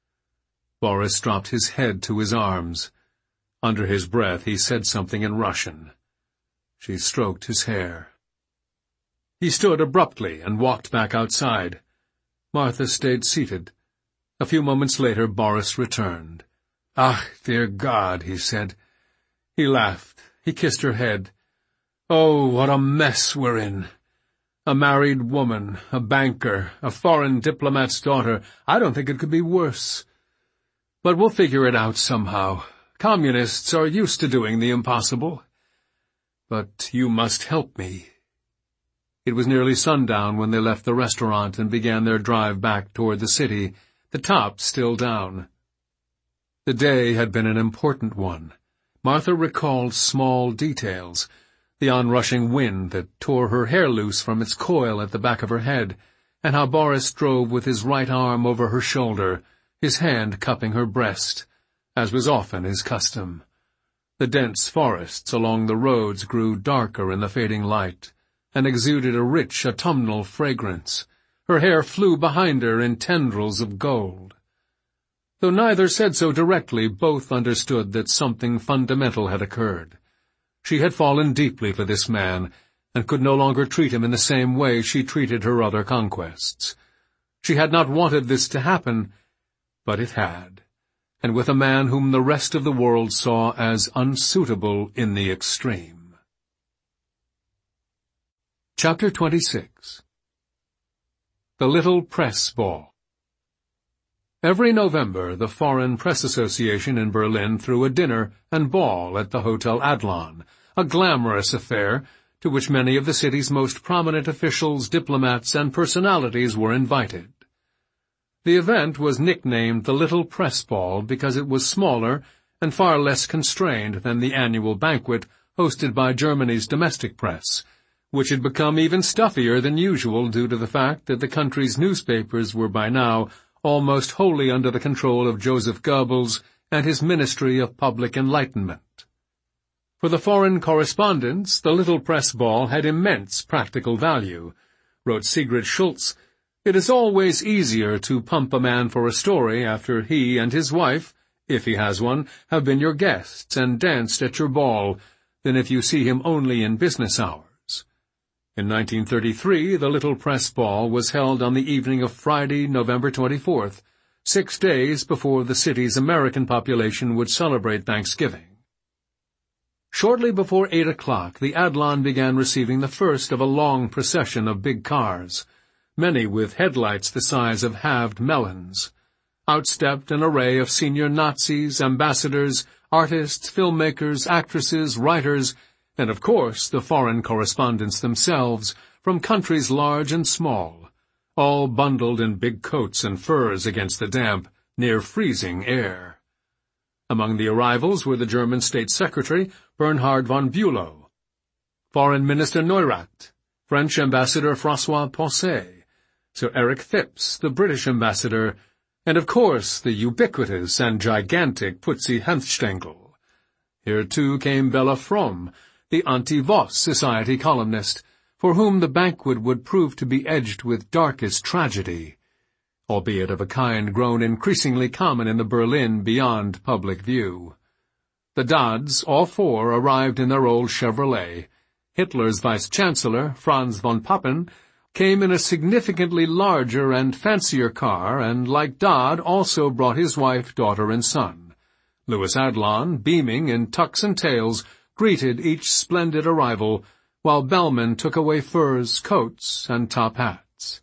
Speaker 1: Boris dropped his head to his arms. Under his breath he said something in Russian. She stroked his hair. He stood abruptly and walked back outside. Martha stayed seated. A few moments later Boris returned. "Ah, dear God," he said. He laughed. He kissed her head. "Oh, what a mess we're in. A married woman, a banker, a foreign diplomat's daughter. I don't think it could be worse. But we'll figure it out somehow. Communists are used to doing the impossible. But you must help me." It was nearly sundown when they left the restaurant and began their drive back toward the city, the top still down. The day had been an important one. Martha recalled small details, the onrushing wind that tore her hair loose from its coil at the back of her head, and how Boris drove with his right arm over her shoulder, his hand cupping her breast, as was often his custom. The dense forests along the roads grew darker in the fading light, and exuded a rich autumnal fragrance. Her hair flew behind her in tendrils of gold. Though neither said so directly, both understood that something fundamental had occurred. She had fallen deeply for this man, and could no longer treat him in the same way she treated her other conquests. She had not wanted this to happen, but it had, and with a man whom the rest of the world saw as unsuitable in the extreme. Chapter twenty-six. The Little Press Ball. Every November the Foreign Press Association in Berlin threw a dinner and ball at the Hotel Adlon, a glamorous affair to which many of the city's most prominent officials, diplomats, and personalities were invited. The event was nicknamed the Little Press Ball because it was smaller and far less constrained than the annual banquet hosted by Germany's domestic press, which had become even stuffier than usual due to the fact that the country's newspapers were by now almost wholly under the control of Joseph Goebbels and his Ministry of Public Enlightenment. For the foreign correspondents, the Little Press Ball had immense practical value. Wrote Sigrid Schultz, "It is always easier to pump a man for a story after he and his wife, if he has one, have been your guests and danced at your ball, than if you see him only in business hours." In nineteen thirty-three, the Little Press Ball was held on the evening of Friday, November twenty-fourth, six days before the city's American population would celebrate Thanksgiving. Shortly before eight o'clock, the Adlon began receiving the first of a long procession of big cars, many with headlights the size of halved melons. Out stepped an array of senior Nazis, ambassadors, artists, filmmakers, actresses, writers, and of course the foreign correspondents themselves, from countries large and small, all bundled in big coats and furs against the damp, near-freezing air. Among the arrivals were the German State Secretary, Bernhard von Bülow, Foreign Minister Neurath, French Ambassador François Poncet, Sir Eric Phipps, the British Ambassador, and of course the ubiquitous and gigantic Putzi Hanfstaengl. Here, too, came Bella Fromm, the anti-Voss Society columnist, for whom the banquet would prove to be edged with darkest tragedy, albeit of a kind grown increasingly common in the Berlin beyond public view. The Dodds, all four, arrived in their old Chevrolet. Hitler's vice-chancellor, Franz von Papen, came in a significantly larger and fancier car, and, like Dodd, also brought his wife, daughter, and son. Louis Adlon, beaming in tucks and tails, greeted each splendid arrival, while Bellman took away furs, coats, and top hats.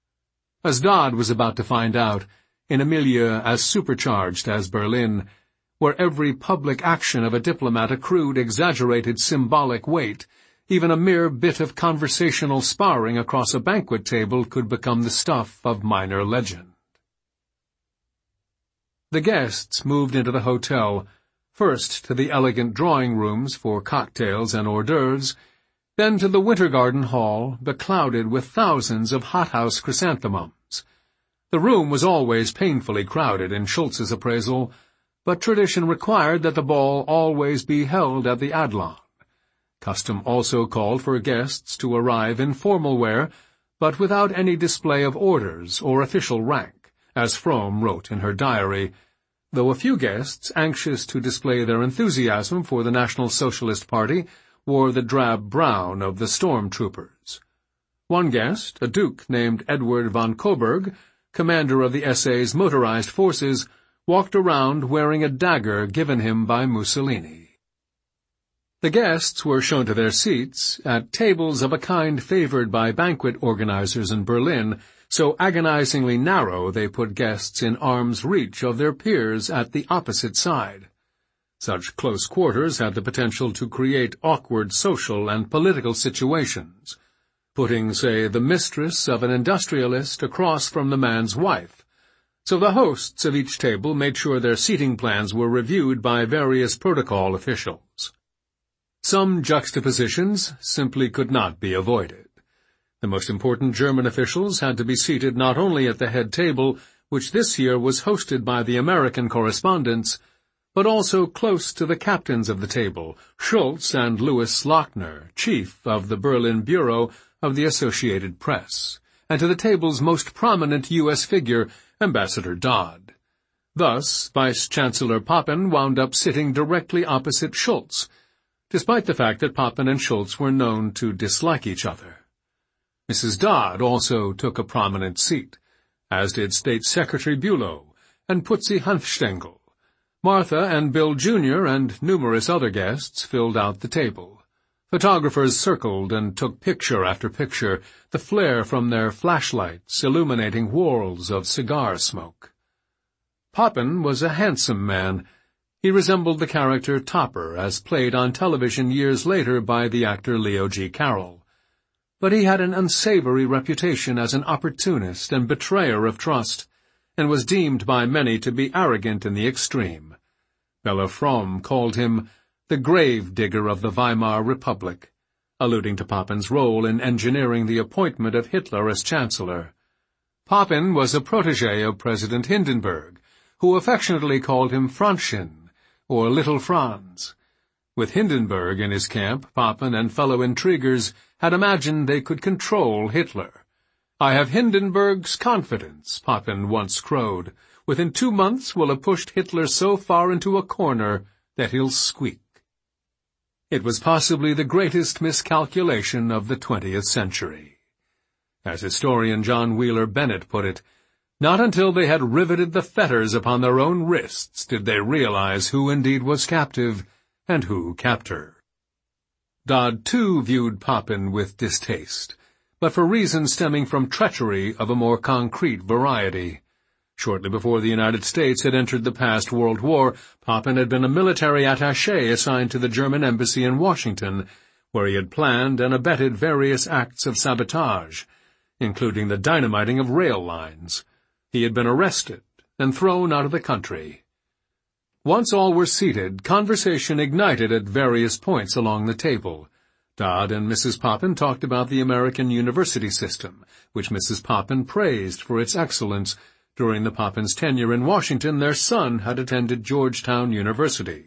Speaker 1: As Dodd was about to find out, in a milieu as supercharged as Berlin, where every public action of a diplomat accrued exaggerated symbolic weight, even a mere bit of conversational sparring across a banquet table could become the stuff of minor legend. The guests moved into the hotel, first to the elegant drawing rooms for cocktails and hors d'oeuvres, then to the Winter Garden Hall, beclouded with thousands of hothouse chrysanthemums. The room was always painfully crowded in Schultz's appraisal, but tradition required that the ball always be held at the Adlon. Custom also called for guests to arrive in formal wear, but without any display of orders or official rank, as Fromm wrote in her diary, though a few guests, anxious to display their enthusiasm for the National Socialist Party, wore the drab brown of the storm troopers. One guest, a duke named Edward von Coburg, commander of the S A's motorized forces, walked around wearing a dagger given him by Mussolini. The guests were shown to their seats at tables of a kind favored by banquet organizers in Berlin, so agonizingly narrow they put guests in arm's reach of their peers at the opposite side. Such close quarters had the potential to create awkward social and political situations, putting, say, the mistress of an industrialist across from the man's wife. So the hosts of each table made sure their seating plans were reviewed by various protocol officials. Some juxtapositions simply could not be avoided. The most important German officials had to be seated not only at the head table, which this year was hosted by the American correspondents, but also close to the captains of the table, Schultz and Louis Lochner, chief of the Berlin Bureau of the Associated Press, and to the table's most prominent U S figure, Ambassador Dodd. Thus, Vice-Chancellor Papen wound up sitting directly opposite Schultz, despite the fact that Papen and Schultz were known to dislike each other. Missus Dodd also took a prominent seat, as did State Secretary Bülow and Putzi Hanfstengel. Martha and Bill Junior and numerous other guests filled out the table. Photographers circled and took picture after picture, the flare from their flashlights illuminating whorls of cigar smoke. Papen was a handsome man. He resembled the character Topper, as played on television years later by the actor Leo G. Carroll. But he had an unsavory reputation as an opportunist and betrayer of trust, and was deemed by many to be arrogant in the extreme. Bella Fromm called him the grave digger of the Weimar Republic, alluding to Papen's role in engineering the appointment of Hitler as Chancellor. Papen was a protege of President Hindenburg, who affectionately called him Franzchen, or Little Franz. With Hindenburg in his camp, Papen and fellow intriguers had imagined they could control Hitler. "I have Hindenburg's confidence," Papen once crowed. "Within two months we'll have pushed Hitler so far into a corner that he'll squeak." It was possibly the greatest miscalculation of the twentieth century. As historian John Wheeler Bennett put it, not until they had riveted the fetters upon their own wrists did they realize who indeed was captive and who captor. Dodd, too, viewed Papen with distaste, but for reasons stemming from treachery of a more concrete variety. Shortly before the United States had entered the past World War, Papen had been a military attaché assigned to the German embassy in Washington, where he had planned and abetted various acts of sabotage, including the dynamiting of rail lines. He had been arrested and thrown out of the country. Once all were seated, conversation ignited at various points along the table. Dodd and Missus Papen talked about the American university system, which Missus Papen praised for its excellence. During the Papen's tenure in Washington, their son had attended Georgetown University.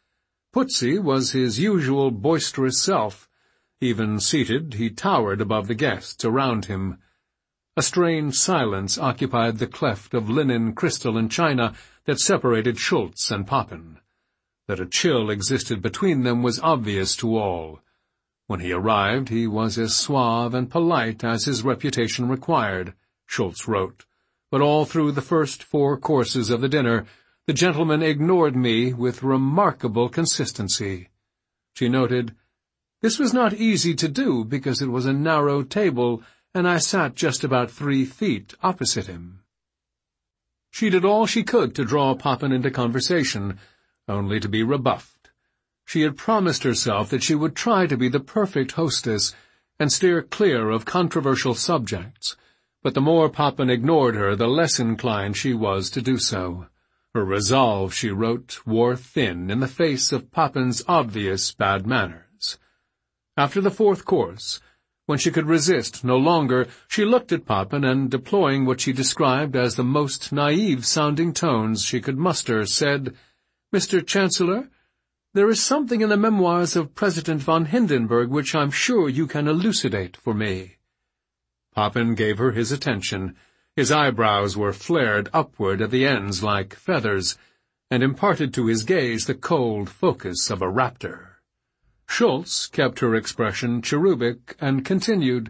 Speaker 1: Putzi was his usual boisterous self. Even seated, he towered above the guests around him. A strained silence occupied the cleft of linen, crystal, and china that separated Schultz and Papen. That a chill existed between them was obvious to all. When he arrived, he was as suave and polite as his reputation required, Schultz wrote. But all through the first four courses of the dinner, the gentleman ignored me with remarkable consistency. She noted, "This was not easy to do because it was a narrow table, and I sat just about three feet opposite him." She did all she could to draw Papen into conversation, only to be rebuffed. She had promised herself that she would try to be the perfect hostess and steer clear of controversial subjects, but the more Papen ignored her, the less inclined she was to do so. Her resolve, she wrote, wore thin in the face of Papen's obvious bad manners. After the fourth course, when she could resist no longer, she looked at Papen and, deploying what she described as the most naive-sounding tones she could muster, said, "Mister Chancellor, there is something in the memoirs of President von Hindenburg which I'm sure you can elucidate for me." Papen gave her his attention. His eyebrows were flared upward at the ends like feathers, and imparted to his gaze the cold focus of a raptor. Schultz kept her expression cherubic and continued,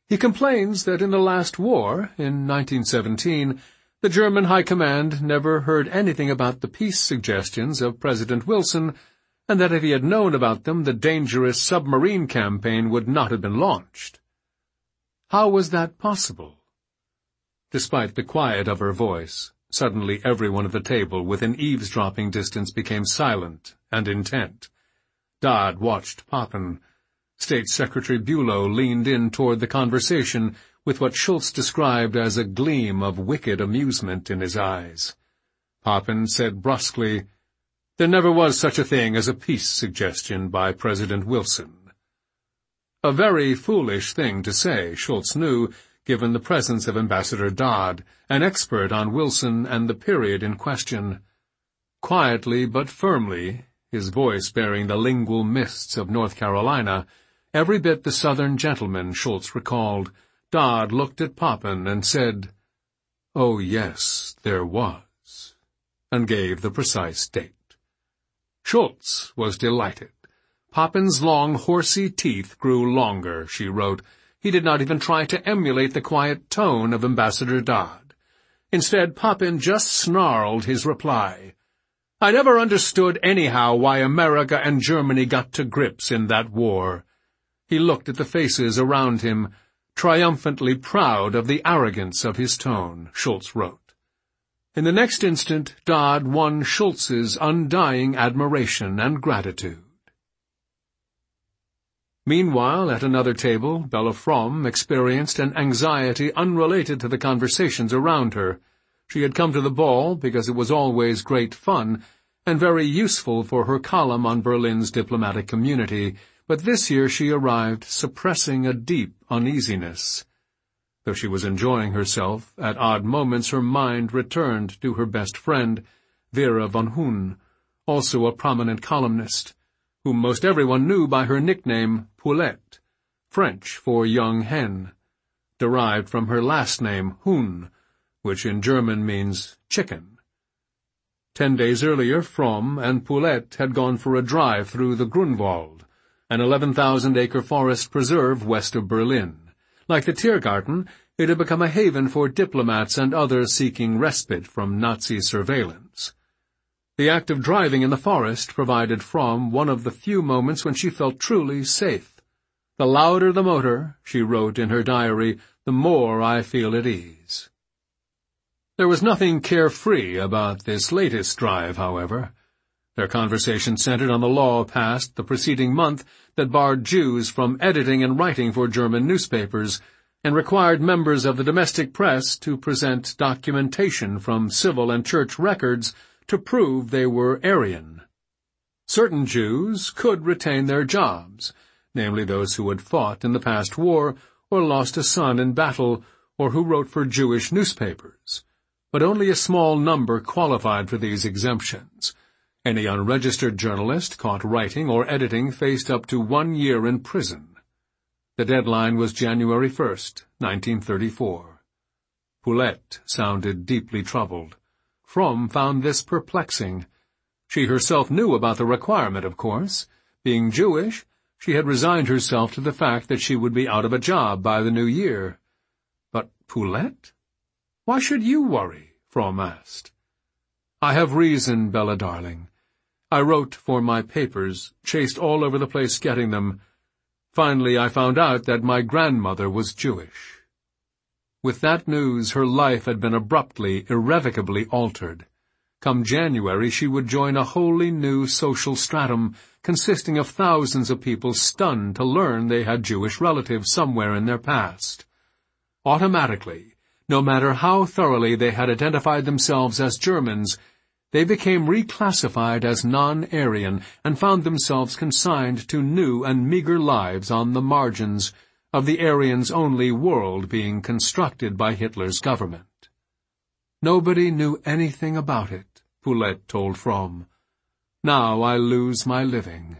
Speaker 1: He complains that in the last war, in nineteen seventeen, the German High Command never heard anything about the peace suggestions of President Wilson, and that if he had known about them, the dangerous submarine campaign would not have been launched. How was that possible? Despite the quiet of her voice, suddenly everyone at the table within eavesdropping distance became silent and intent. Dodd watched Papen. State Secretary Bulow leaned in toward the conversation with what Schultz described as a gleam of wicked amusement in his eyes. Papen said brusquely, "There never was such a thing as a peace suggestion by President Wilson." A very foolish thing to say, Schultz knew, given the presence of Ambassador Dodd, an expert on Wilson and the period in question. Quietly but firmly, his voice bearing the lingual mists of North Carolina, every bit the Southern gentleman Schultz recalled, Dodd looked at Papen and said, "Oh, yes, there was," and gave the precise date. Schultz was delighted. Papen's long, horsey teeth grew longer, she wrote. He did not even try to emulate the quiet tone of Ambassador Dodd. Instead, Papen just snarled his reply. "I never understood anyhow why America and Germany got to grips in that war." He looked at the faces around him, triumphantly proud of the arrogance of his tone, Schultz wrote. In the next instant, Dodd won Schultz's undying admiration and gratitude. Meanwhile, at another table, Bella Fromm experienced an anxiety unrelated to the conversations around her. She had come to the ball because it was always great fun, and very useful for her column on Berlin's diplomatic community, but this year she arrived suppressing a deep uneasiness. Though she was enjoying herself, at odd moments her mind returned to her best friend, Vera von Huhn, also a prominent columnist, whom most everyone knew by her nickname Poulette, French for young hen, derived from her last name Huhn, which in German means chicken. Ten days earlier, Fromm and Poulette had gone for a drive through the Grunwald, an eleven thousand acre forest preserve west of Berlin. Like the Tiergarten, it had become a haven for diplomats and others seeking respite from Nazi surveillance. The act of driving in the forest provided Fromm one of the few moments when she felt truly safe. "The louder the motor," she wrote in her diary, "the more I feel at ease." There was nothing carefree about this latest drive, however. Their conversation centered on the law passed the preceding month that barred Jews from editing and writing for German newspapers, and required members of the domestic press to present documentation from civil and church records to prove they were Aryan. Certain Jews could retain their jobs, namely those who had fought in the past war or lost a son in battle or who wrote for Jewish newspapers. But only a small number qualified for these exemptions. Any unregistered journalist caught writing or editing faced up to one year in prison. The deadline was January first, nineteen thirty-four. Poulette sounded deeply troubled. Fromm found this perplexing. She herself knew about the requirement, of course. Being Jewish, she had resigned herself to the fact that she would be out of a job by the new year. But Poulette? "Why should you worry?" Fromm asked. "I have reason, Bella darling. I wrote for my papers, chased all over the place getting them. Finally, I found out that my grandmother was Jewish." With that news, her life had been abruptly, irrevocably altered. Come January, she would join a wholly new social stratum, consisting of thousands of people stunned to learn they had Jewish relatives somewhere in their past. Automatically, no matter how thoroughly they had identified themselves as Germans, they became reclassified as non-Aryan and found themselves consigned to new and meager lives on the margins of the Aryans' only world being constructed by Hitler's government. Nobody knew anything about it, Poulette told Fromm. Now I lose my living.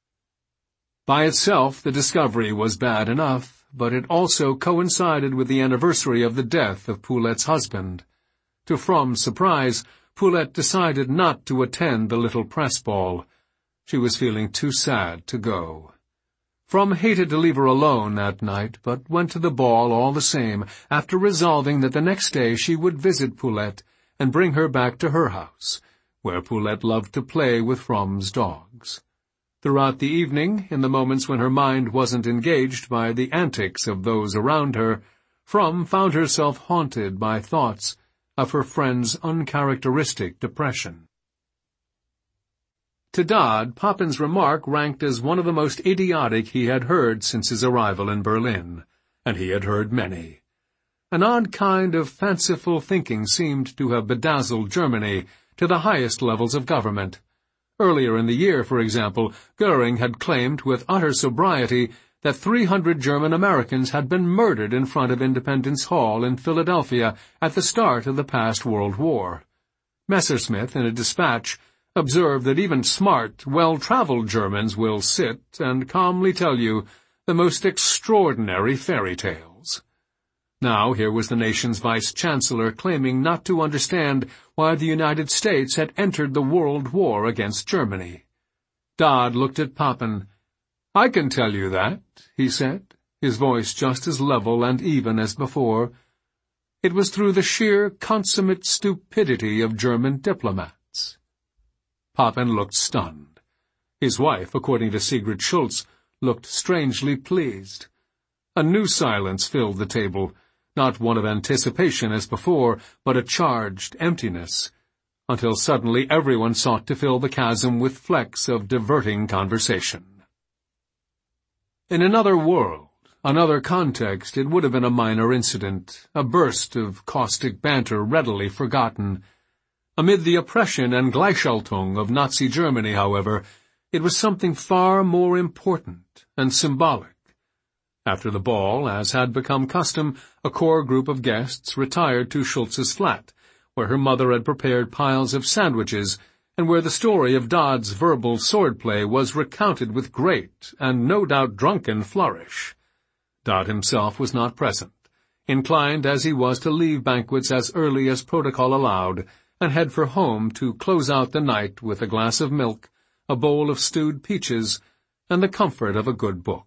Speaker 1: By itself, the discovery was bad enough, but it also coincided with the anniversary of the death of Poulette's husband. To Fromm's surprise, Poulette decided not to attend the little press ball. She was feeling too sad to go. From hated to leave her alone that night, but went to the ball all the same, after resolving that the next day she would visit Poulette and bring her back to her house, where Poulette loved to play with From's dogs. Throughout the evening, in the moments when her mind wasn't engaged by the antics of those around her, From found herself haunted by thoughts of her friend's uncharacteristic depression. To Dodd, Poppin's remark ranked as one of the most idiotic he had heard since his arrival in Berlin, and he had heard many. An odd kind of fanciful thinking seemed to have bedazzled Germany to the highest levels of government. Earlier in the year, for example, Goering had claimed with utter sobriety that three hundred German Americans had been murdered in front of Independence Hall in Philadelphia at the start of the past World War. Messerschmitt, in a dispatch, observed that even smart, well-traveled Germans will sit and calmly tell you the most extraordinary fairy tales. Now here was the nation's vice-chancellor claiming not to understand why the United States had entered the World War against Germany. Dodd looked at Poppin. "I can tell you that," he said, his voice just as level and even as before. It was through the sheer, consummate stupidity of German diplomats. Poppin looked stunned. His wife, according to Sigrid Schultz, looked strangely pleased. A new silence filled the table, not one of anticipation as before, but a charged emptiness, until suddenly everyone sought to fill the chasm with flecks of diverting conversation. In another world, another context, it would have been a minor incident, a burst of caustic banter readily forgotten. Amid the oppression and Gleichschaltung of Nazi Germany, however, it was something far more important and symbolic. After the ball, as had become custom, a core group of guests retired to Schultz's flat, where her mother had prepared piles of sandwiches, and where the story of Dodd's verbal swordplay was recounted with great, and no doubt drunken, flourish. Dodd himself was not present, inclined as he was to leave banquets as early as protocol allowed, and head for home to close out the night with a glass of milk, a bowl of stewed peaches, and the comfort of a good book.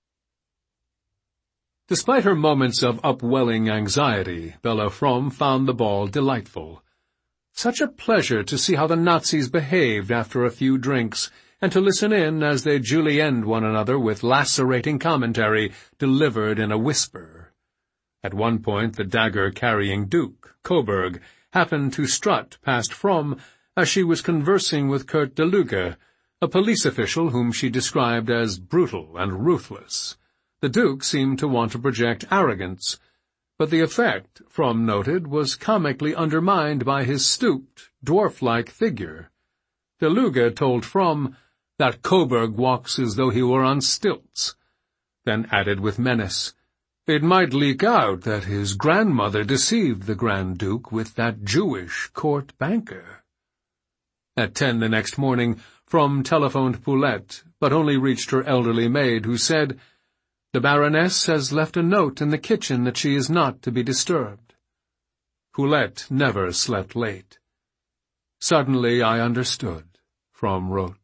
Speaker 1: Despite her moments of upwelling anxiety, Bella From found the ball delightful. Such a pleasure to see how the Nazis behaved after a few drinks, and to listen in as they julienned one another with lacerating commentary delivered in a whisper. At one point the dagger-carrying Duke, Coburg, happened to strut past From as she was conversing with Kurt de Luge, a police official whom she described as brutal and ruthless. The Duke seemed to want to project arrogance, but the effect, From noted, was comically undermined by his stooped, dwarf-like figure. De Luge told From that Coburg walks as though he were on stilts, then added with menace, "It might leak out that his grandmother deceived the Grand Duke with that Jewish court banker." At ten the next morning, From telephoned Poulette, but only reached her elderly maid, who said, "The Baroness has left a note in the kitchen that she is not to be disturbed." Poulette never slept late. "Suddenly I understood," From wrote.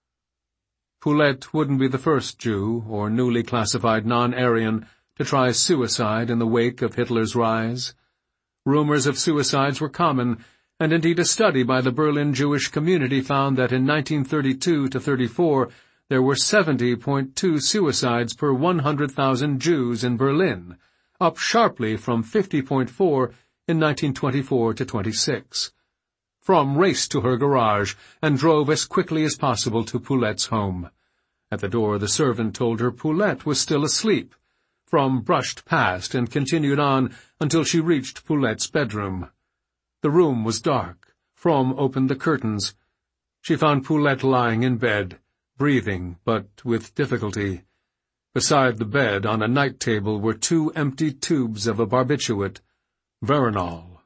Speaker 1: Poulette wouldn't be the first Jew, or newly classified non-Aryan, to try suicide in the wake of Hitler's rise. Rumors of suicides were common, and indeed a study by the Berlin Jewish community found that in nineteen thirty-two to thirty-four there were seventy point two suicides per one hundred thousand Jews in Berlin, up sharply from fifty point four in nineteen twenty-four to twenty-six. From raced to her garage and drove as quickly as possible to Poulette's home. At the door the servant told her Poulette was still asleep. From brushed past and continued on until she reached Poulette's bedroom. The room was dark. From opened the curtains. She found Poulette lying in bed, breathing, but with difficulty. Beside the bed, on a night table, were two empty tubes of a barbiturate, Veronal.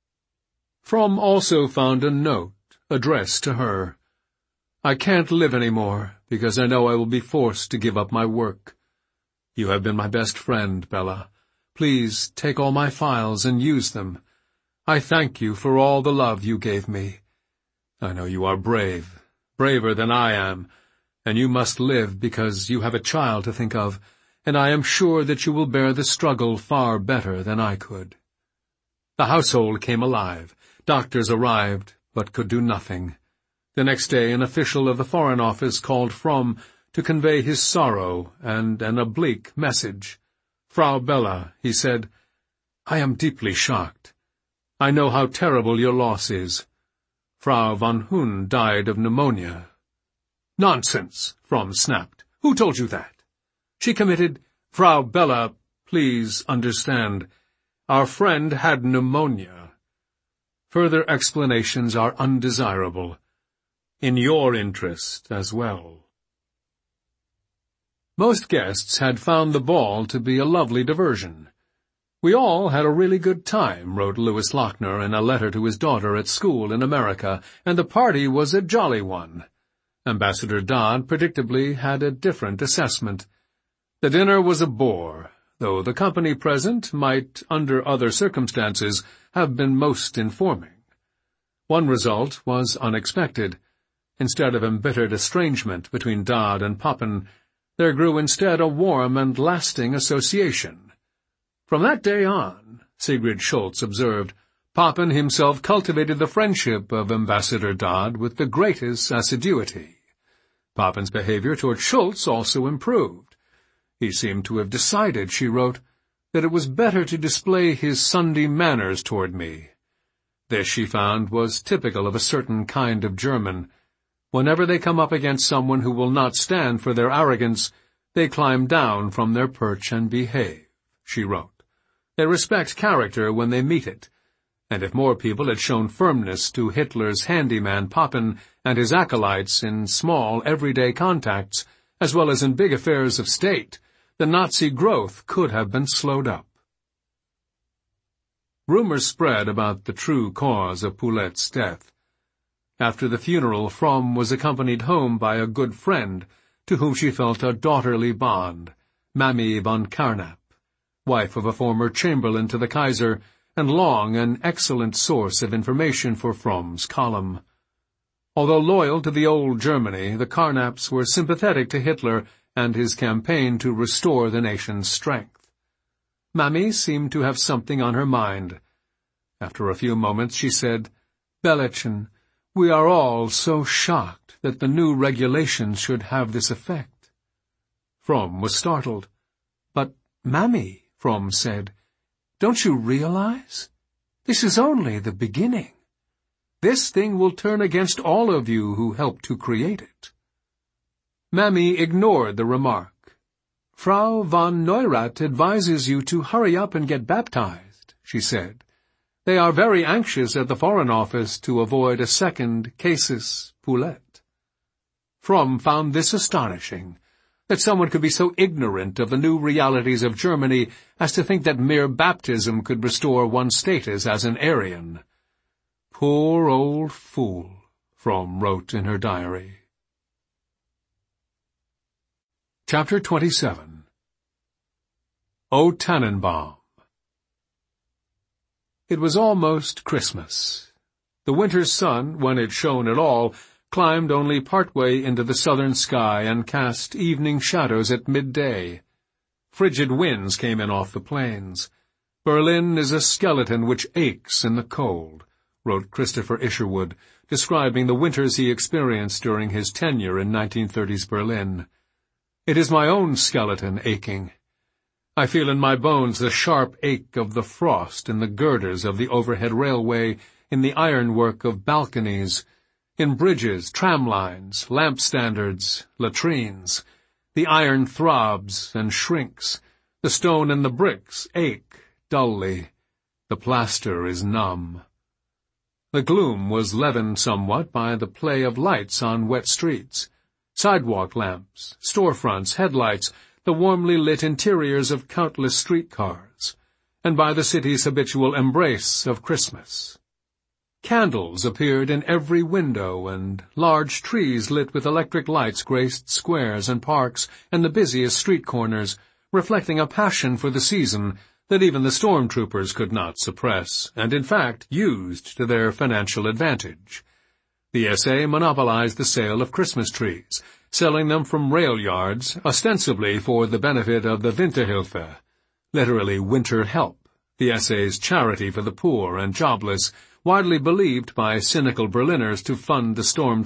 Speaker 1: From also found a note, addressed to her. "I can't live any more, because I know I will be forced to give up my work. You have been my best friend, Bella. Please take all my files and use them. I thank you for all the love you gave me. I know you are brave, braver than I am, and you must live because you have a child to think of, and I am sure that you will bear the struggle far better than I could." The household came alive. Doctors arrived, but could do nothing. The next day an official of the Foreign Office called Fromm to convey his sorrow and an oblique message. "Frau Bella," he said, "I am deeply shocked. I know how terrible your loss is. Frau von Hune died of pneumonia." "Nonsense," Fromm snapped. "Who told you that?" "She committed—" "Frau Bella, please understand. Our friend had pneumonia. Further explanations are undesirable. In your interest as well." Most guests had found the ball to be a lovely diversion. "We all had a really good time," wrote Louis Lochner in a letter to his daughter at school in America, "and the party was a jolly one." Ambassador Dodd predictably had a different assessment. "The dinner was a bore, though the company present might, under other circumstances, have been most informing." One result was unexpected. Instead of embittered estrangement between Dodd and Papen, there grew instead a warm and lasting association. "From that day on," Sigrid Schultz observed, "Papen himself cultivated the friendship of Ambassador Dodd with the greatest assiduity." Papen's behavior toward Schultz also improved. "He seemed to have decided," she wrote, "that it was better to display his Sunday manners toward me." This, she found, was typical of a certain kind of German. Whenever they come up against someone who will not stand for their arrogance, they climb down from their perch and behave, she wrote. They respect character when they meet it, and if more people had shown firmness to Hitler's handyman Papen and his acolytes in small, everyday contacts, as well as in big affairs of state, the Nazi growth could have been slowed up. Rumors spread about the true cause of Poulet's death. After the funeral, Fromm was accompanied home by a good friend, to whom she felt a daughterly bond, Mamie von Carnap, wife of a former chamberlain to the Kaiser, and long an excellent source of information for Fromm's column. Although loyal to the old Germany, the Carnaps were sympathetic to Hitler and his campaign to restore the nation's strength. Mamie seemed to have something on her mind. After a few moments she said, "Bellchen, we are all so shocked that the new regulations should have this effect." Fromm was startled. "But, Mamie," Fromm said, "don't you realize? This is only the beginning. This thing will turn against all of you who helped to create it." Mamie ignored the remark. "Frau von Neurath advises you to hurry up and get baptized," she said. "They are very anxious at the Foreign Office to avoid a second casus Poulet." Fromm found this astonishing, that someone could be so ignorant of the new realities of Germany as to think that mere baptism could restore one's status as an Aryan. "Poor old fool," Fromm wrote in her diary. Chapter twenty-seven. O Tannenbaum. It was almost Christmas. The winter's sun, when it shone at all, climbed only partway into the southern sky and cast evening shadows at midday. Frigid winds came in off the plains. "Berlin is a skeleton which aches in the cold," wrote Christopher Isherwood, describing the winters he experienced during his tenure in nineteen thirties Berlin. "It is my own skeleton aching. I feel in my bones the sharp ache of the frost in the girders of the overhead railway, in the ironwork of balconies, in bridges, tram lines, lamp standards, latrines. The iron throbs and shrinks. The stone and the bricks ache dully. The plaster is numb." The gloom was leavened somewhat by the play of lights on wet streets. Sidewalk lamps, storefronts, headlights, the warmly lit interiors of countless streetcars, and by the city's habitual embrace of Christmas. Candles appeared in every window, and large trees lit with electric lights graced squares and parks and the busiest street corners, reflecting a passion for the season that even the stormtroopers could not suppress, and in fact used to their financial advantage. The S A monopolized the sale of Christmas trees, selling them from rail yards, ostensibly for the benefit of the Winterhilfe, literally winter help, the S A's charity for the poor and jobless, widely believed by cynical Berliners to fund the storm